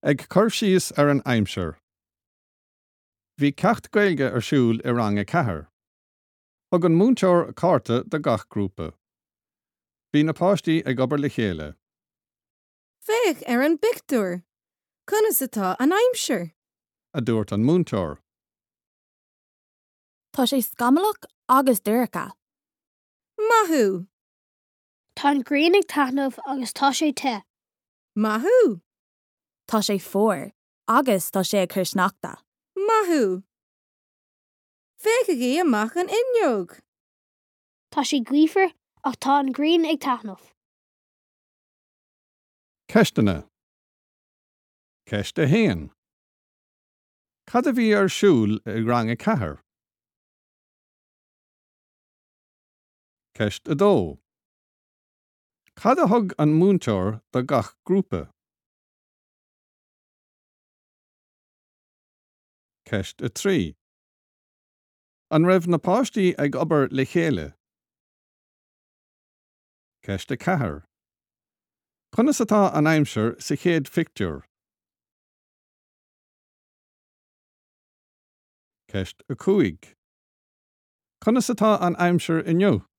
Ag chuir síos ar an aimseir. Bhí ceacht gaeilge ar siúl I rang chathair. Thug an múnteoir cárta de gach grúpa. Bhí na páistí ag obair le chéile. Féach ar an bictúr. Conas atá an aimseir. A dúirt an múnteoir. Tá sé scamalach agus dúracha. Mathú. Tá an grín ag taitneamh agus tá sé te. Mathú. Tá sé fór agus tá sé ag chuir sneachta. Mathú. Féach a gí amach an inneog. Tá sé gluifer ach tá an grín ag taitneamh. Ceistena. Ceiste héan. Cad a bhí ar siúl ag rang chathair. Ceist a dó. Cad a thug an múnteoir de gach grúpa. Ceist a trí. An raibh na páistí ag obair le chéile. Ceist a chathair. Conas atá an aimseir sa chéad fictiúr. Ceist a cúig. Conas atá an aimseir inniu.